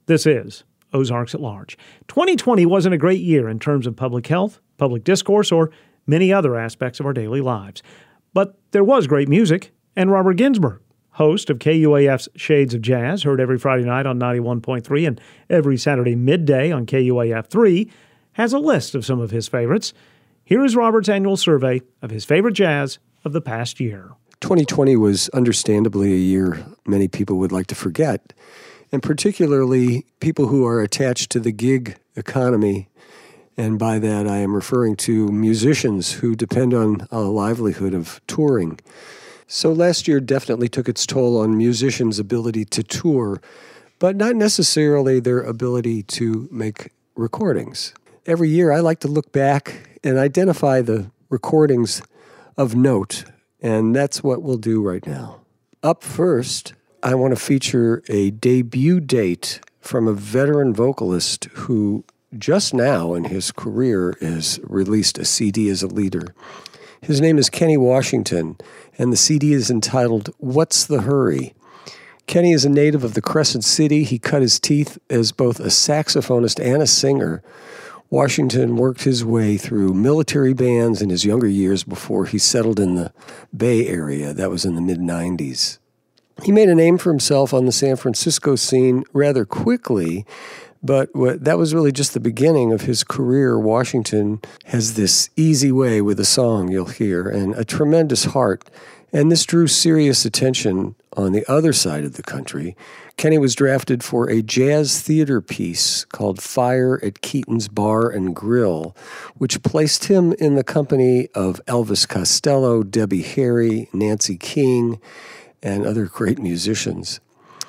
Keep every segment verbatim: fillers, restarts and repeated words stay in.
This is Ozarks at Large. twenty twenty wasn't a great year in terms of public health, public discourse, or many other aspects of our daily lives. But there was great music, and Robert Ginsburg, host of K U A F's Shades of Jazz, heard every Friday night on ninety-one point three and every Saturday midday on K U A F three, has a list of some of his favorites. Here is Robert's annual survey of his favorite jazz of the past year. twenty twenty was understandably a year many people would like to forget, and particularly people who are attached to the gig economy. And by that, I am referring to musicians who depend on a livelihood of touring. So last year definitely took its toll on musicians' ability to tour, but not necessarily their ability to make recordings. Every year, I like to look back and identify the recordings of note, and that's what we'll do right now. Up first, I want to feature a debut date from a veteran vocalist who just now in his career has released a C D as a leader. His name is Kenny Washington, and the C D is entitled What's the Hurry? Kenny is a native of the Crescent City. He cut his teeth as both a saxophonist and a singer. Washington worked his way through military bands in his younger years before he settled in the Bay Area. That was in the mid nineties. He made a name for himself on the San Francisco scene rather quickly, but what, that was really just the beginning of his career. Washington has this easy way with a song you'll hear and a tremendous heart, and this drew serious attention on the other side of the country. Kenny was drafted for a jazz theater piece called Fire at Keaton's Bar and Grill, which placed him in the company of Elvis Costello, Debbie Harry, Nancy King, and other great musicians.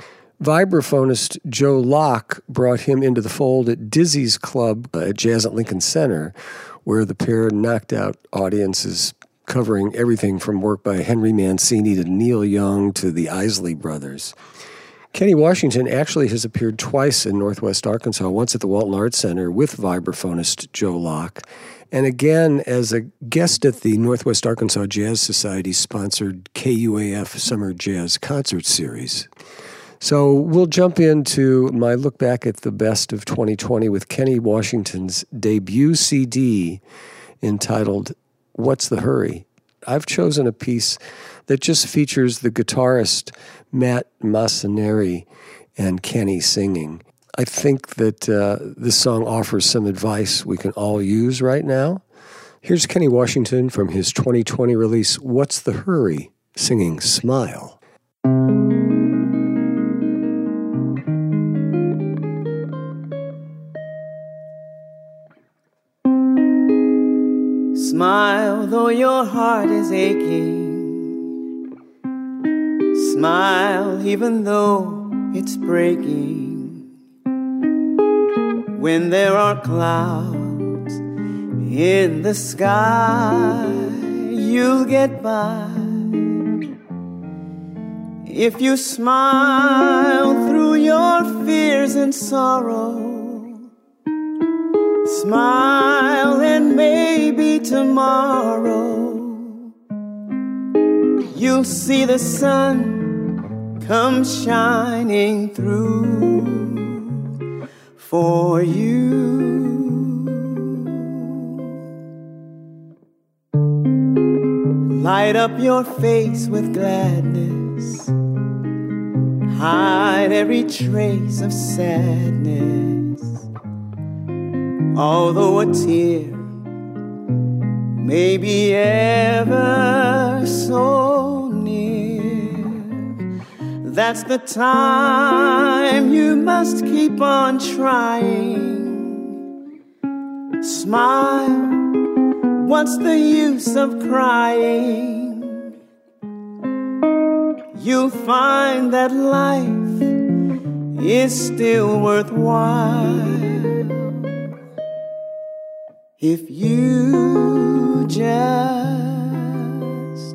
Vibraphonist Joe Locke brought him into the fold at Dizzy's Club at Jazz at Lincoln Center, where the pair knocked out audiences covering everything from work by Henry Mancini to Neil Young to the Isley Brothers. Kenny Washington actually has appeared twice in Northwest Arkansas, once at the Walton Arts Center with vibraphonist Joe Locke, and again as a guest at the Northwest Arkansas Jazz Society-sponsored K U A F Summer Jazz Concert Series. So we'll jump into my look back at the best of twenty twenty with Kenny Washington's debut C D entitled What's the Hurry? I've chosen a piece that just features the guitarist Matt Massaneri and Kenny singing. I think that uh, this song offers some advice we can all use right now. Here's Kenny Washington from his twenty twenty release, What's the Hurry? Singing Smile. Smile though your heart is aching. Smile even though it's breaking. When there are clouds in the sky, you'll get by. If you smile through your fears and sorrow, smile and maybe tomorrow you'll see the sun come shining through for you. Light up your face with gladness, hide every trace of sadness. Although a tear may be ever so near, that's the time you must keep on trying. Smile, what's the use of crying? You'll find that life is still worthwhile if you just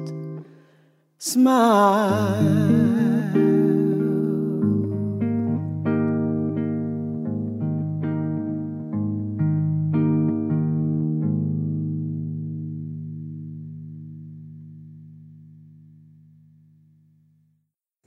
smile.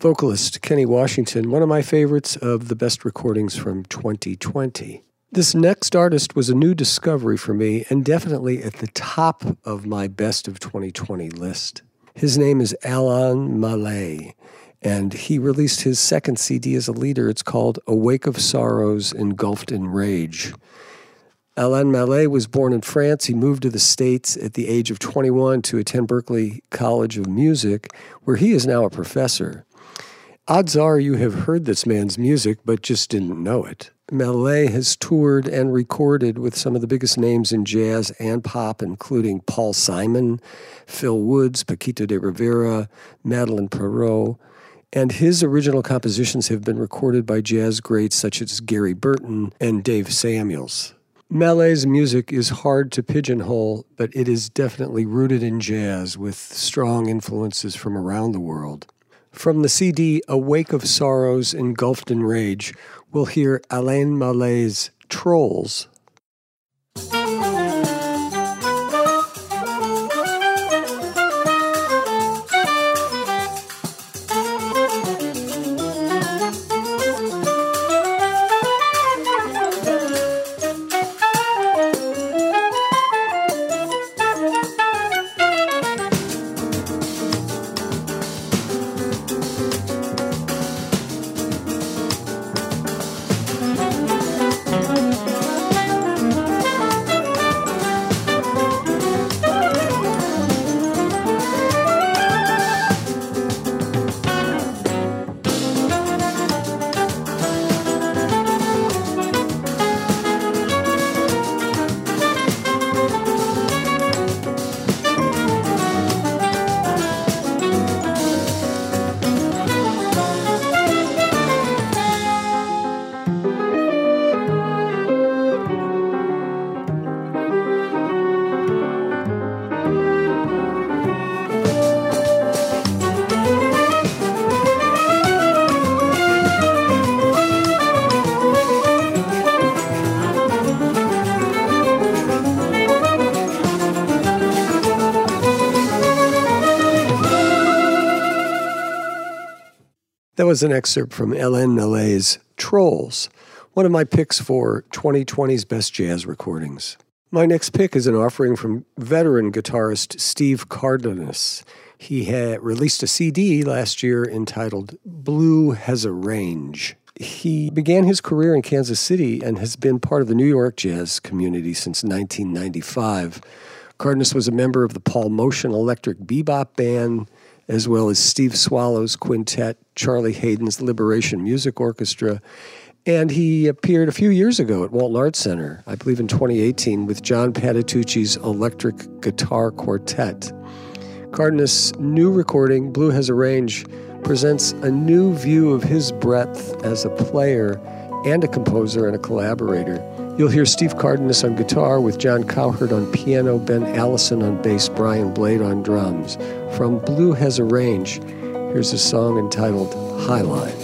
vocalist Kenny Washington, one of my favorites of the best recordings from twenty twenty. This next artist was a new discovery for me and definitely at the top of my best of twenty twenty list. His name is Alain Mallet, and he released his second C D as a leader. It's called A Wake of Sorrows Engulfed in Rage. Alain Mallet was born in France. He moved to the States at the age of twenty-one to attend Berklee College of Music, where he is now a professor. Odds are you have heard this man's music, but just didn't know it. Mallet has toured and recorded with some of the biggest names in jazz and pop, including Paul Simon, Phil Woods, Paquito de Rivera, Madeleine Perrault, and his original compositions have been recorded by jazz greats such as Gary Burton and Dave Samuels. Mallet's music is hard to pigeonhole, but it is definitely rooted in jazz with strong influences from around the world. From the C D A Wake of Sorrows Engulfed in Rage, we'll hear Alain Mallet's Trolls. That was an excerpt from Alain Mallet's Trolls, one of my picks for twenty twenty's best jazz recordings. My next pick is an offering from veteran guitarist Steve Cardenas. He had released a C D last year entitled Blue Has a Range. He began his career in Kansas City and has been part of the New York jazz community since nineteen ninety-five. Cardenas was a member of the Paul Motion Electric Bebop Band, as well as Steve Swallow's Quintet, Charlie Hayden's Liberation Music Orchestra, and he appeared a few years ago at Walton Arts Center, I believe in twenty eighteen, with John Patitucci's Electric Guitar Quartet. Cardenas' new recording, Blue Has a Range, presents a new view of his breadth as a player and a composer and a collaborator. You'll hear Steve Cardenas on guitar with John Cowherd on piano, Ben Allison on bass, Brian Blade on drums. From Blue Has a Range, here's a song entitled Highline.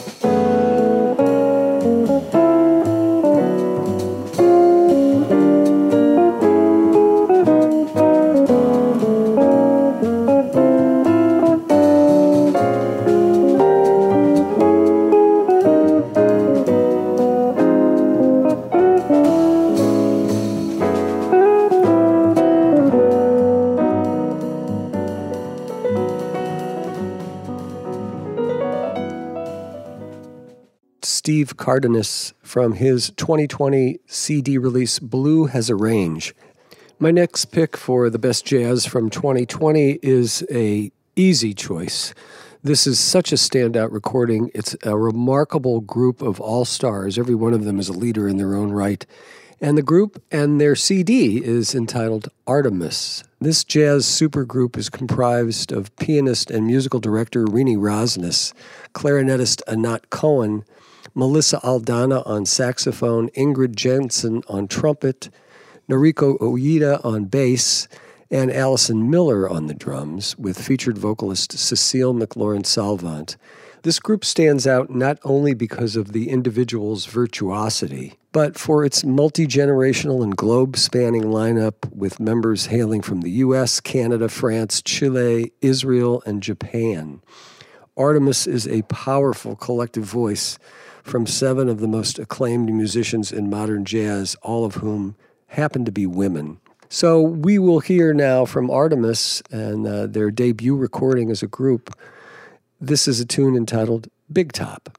Steve Cardenas from his twenty twenty C D release, Blue Has a Range. My next pick for the best jazz from twenty twenty is a easy choice. This is such a standout recording. It's a remarkable group of all-stars. Every one of them is a leader in their own right. And the group and their C D is entitled Artemis. This jazz supergroup is comprised of pianist and musical director Rini Rosnes, clarinetist Anat Cohen, Melissa Aldana on saxophone, Ingrid Jensen on trumpet, Noriko Oida on bass, and Allison Miller on the drums, with featured vocalist Cecile McLaurin-Salvant. This group stands out not only because of the individual's virtuosity, but for its multi-generational and globe-spanning lineup with members hailing from the U S, Canada, France, Chile, Israel, and Japan. Artemis is a powerful collective voice from seven of the most acclaimed musicians in modern jazz, all of whom happen to be women. So we will hear now from Artemis and uh, their debut recording as a group. This is a tune entitled Big Top.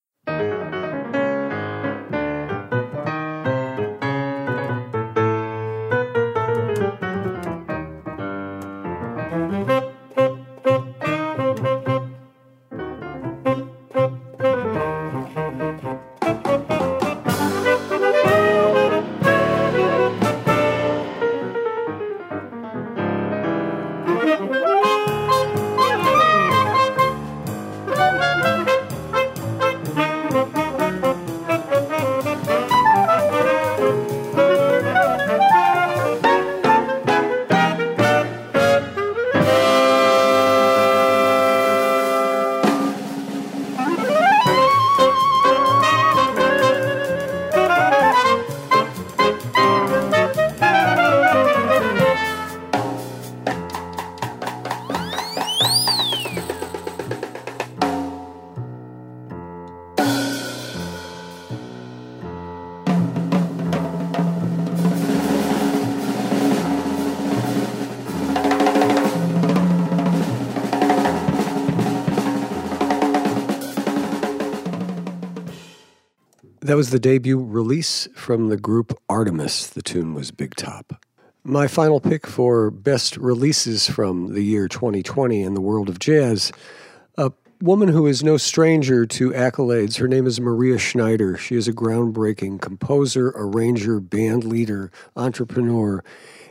That was the debut release from the group Artemis. The tune was Big Top. My final pick for best releases from the year twenty twenty in the world of jazz, a woman who is no stranger to accolades. Her name is Maria Schneider. She is a groundbreaking composer, arranger, band leader, entrepreneur.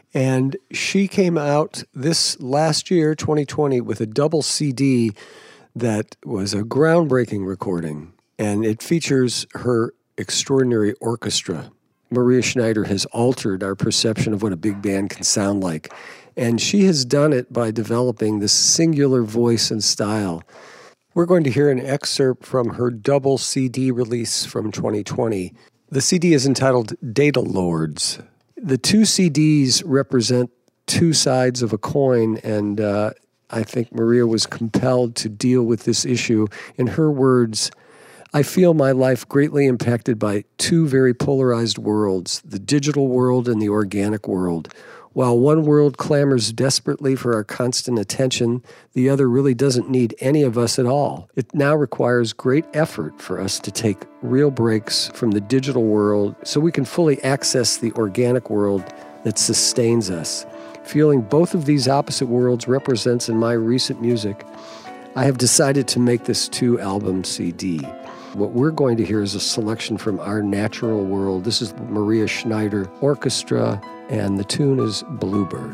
And she came out this last year, twenty twenty, with a double C D that was a groundbreaking recording. And it features her extraordinary orchestra. Maria Schneider has altered our perception of what a big band can sound like. And she has done it by developing this singular voice and style. We're going to hear an excerpt from her double C D release from twenty twenty. The C D is entitled Data Lords. The two C Ds represent two sides of a coin, and uh, I think Maria was compelled to deal with this issue. In her words, I feel my life greatly impacted by two very polarized worlds, the digital world and the organic world. While one world clamors desperately for our constant attention, the other really doesn't need any of us at all. It now requires great effort for us to take real breaks from the digital world so we can fully access the organic world that sustains us. Feeling both of these opposite worlds represents in my recent music, I have decided to make this two-album C D. What we're going to hear is a selection from our natural world. This is Maria Schneider Orchestra, and the tune is Bluebird.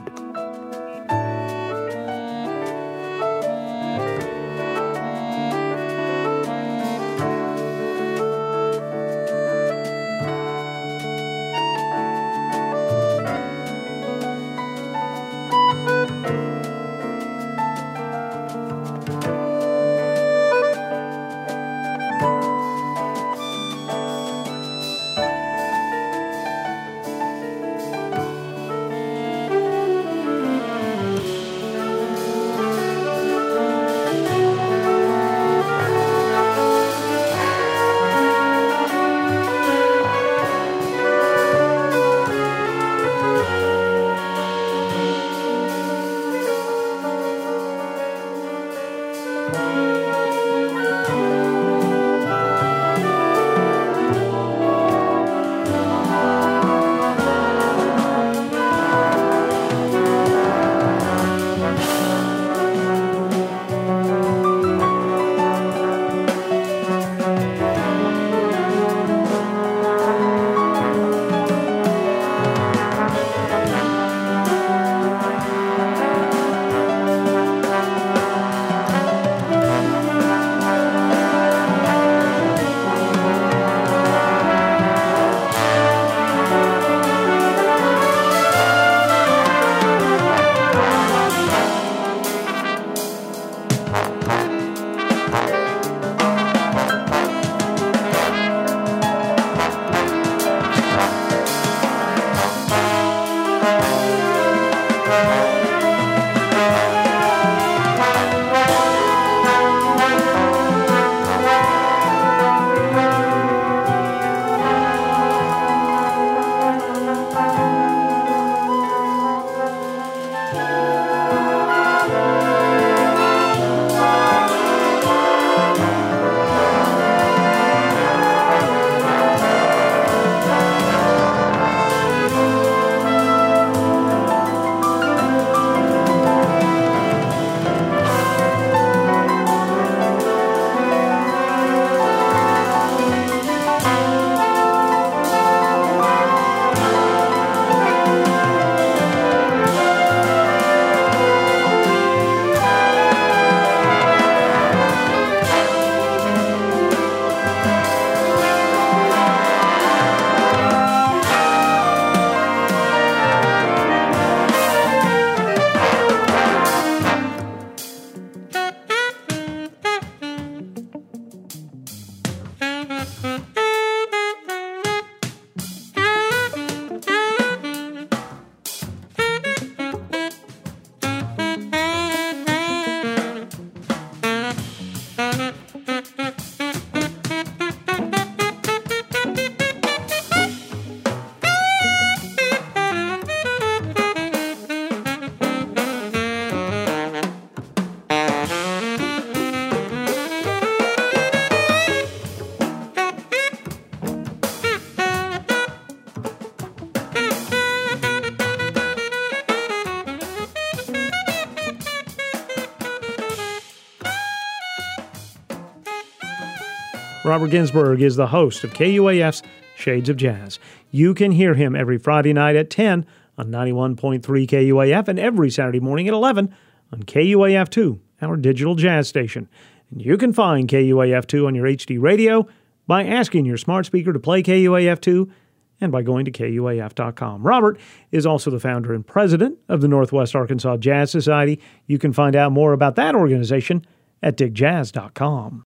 Robert Ginsburg is the host of K U A F's Shades of Jazz. You can hear him every Friday night at ten on ninety-one point three K U A F and every Saturday morning at eleven on K U A F two, our digital jazz station. And you can find K U A F two on your H D radio by asking your smart speaker to play K U A F two and by going to K U A F dot com. Robert is also the founder and president of the Northwest Arkansas Jazz Society. You can find out more about that organization at dig jazz dot com.